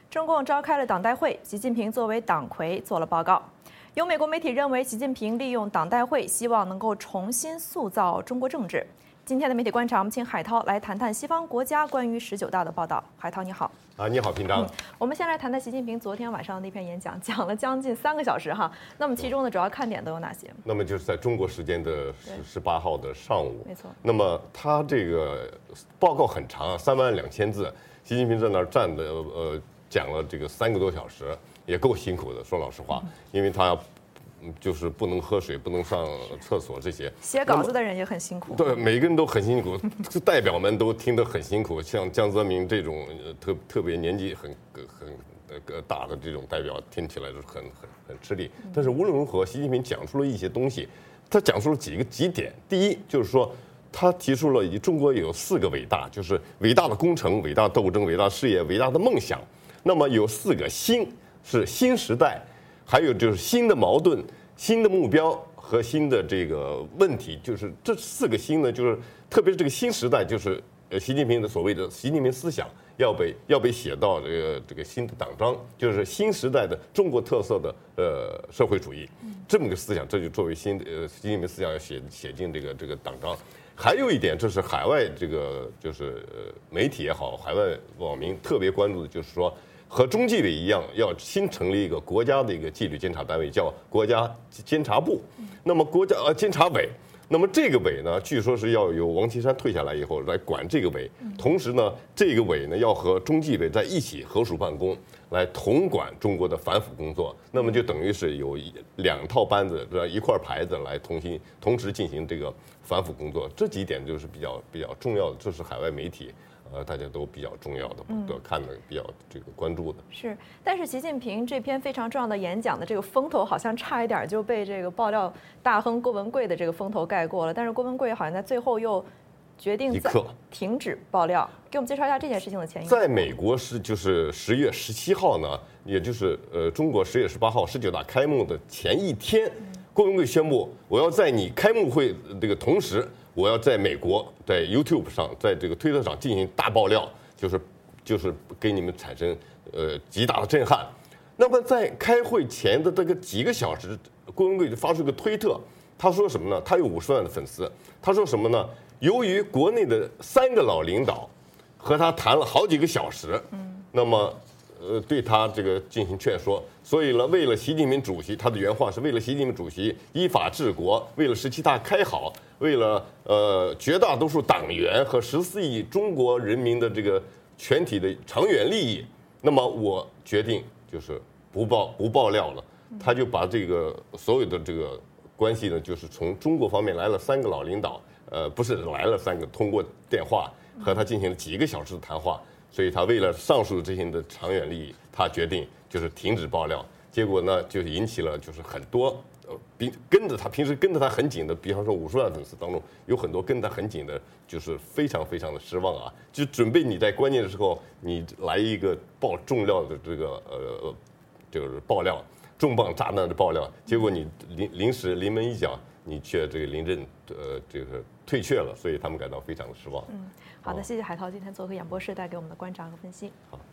中共召开了党代会，习近平作为党魁做了报告。有美国媒体认为，习近平利用党代会，希望能够重新塑造中国政治。今天的媒体观察，我们请海涛来谈谈西方国家关于19大的报道。海涛，你好。 你好，平章。 我们先来谈谈习近平昨天晚上的那篇演讲，讲了将近3个小时哈。那么其中的主要看点都有哪些？ 那么就是在中国时间的18号的上午， 没错。 那么他这个报告很长啊，32000字，习近平在那儿站的讲了这个3个多小时，也够辛苦的。说老实话，因为他就是不能喝水，不能上厕所这些。 写稿子的人也很辛苦。 对，每个人都很辛苦，代表们都听得很辛苦。像江泽民这种特别年纪很大的这种代表，听起来是很吃力。但是无论如何，习近平讲出了一些东西，他讲出了几点。第一就是说，他提出了中国有4个伟大，就是伟大的工程、伟大的斗争、伟大的事业、伟大的梦想。那么有4个新，是新时代。还有就是新的矛盾、新的目标和新的这个问题，就是这4个新呢，就是特别是这个新时代，就是习近平的所谓的习近平思想要被写到这个新的党章，就是新时代的中国特色的社会主义这么个思想，这就作为新习近平思想要写进这个党章。还有一点，这是海外这个就是媒体也好，海外网民特别关注的，就是说。和中纪委一样，要新成立一个国家的一个纪律监察单位，叫国家监察部。那么监察委，那么这个委呢，据说是要由王岐山退下来以后来管这个委。同时呢，这个委呢要和中纪委在一起合署办公，来统管中国的反腐工作。那么就等于是有2套班子，一块牌子来同时进行这个反腐工作。这几点就是比较重要的，这是海外媒体。大家都比较重要的，都看的比较这个关注的是，但是习近平这篇非常重要的演讲的这个风头，好像差一点就被这个爆料大亨郭文贵的这个风头盖过了。但是郭文贵好像在最后又决定停止爆料，给我们介绍一下这件事情的前因。 在美国就是10月17号呢，也就是中国10月18号19大开幕的前一天，郭文贵宣布，我要在你开幕会这个同时。我要在美国，在 YouTube 上，在这个推特上进行大爆料，就是给你们产生极大的震撼。那么在开会前的这个几个小时，郭文贵就发出一个推特，他说什么呢？他有50万的粉丝，他说什么呢？由于国内的3个老领导和他谈了好几个小时，那么对他这个进行劝说，所以呢，为了习近平主席，他的原话是为了习近平主席依法治国，为了17大开好。为了绝大多数党员和14亿中国人民的这个全体的长远利益，那么我决定就是不爆料了。他就把这个所有的这个关系呢，就是从中国方面来了3个老领导，不是来了3个，通过电话和他进行了几个小时的谈话。所以他为了上述这些的长远利益，他决定就是停止爆料。结果呢，就引起了就是很多。平时跟着他很紧的，比方说50万粉丝当中，有很多跟他很紧的，就是非常非常的失望啊！就准备你在关键的时候，你来一个爆重料的这个就是爆料，重磅炸弹的爆料，结果你临时临门一脚，你却这个临阵这个退却了，所以他们感到非常的失望。 好的，谢谢海涛今天做客演播室带给我们的观察和分析。 好。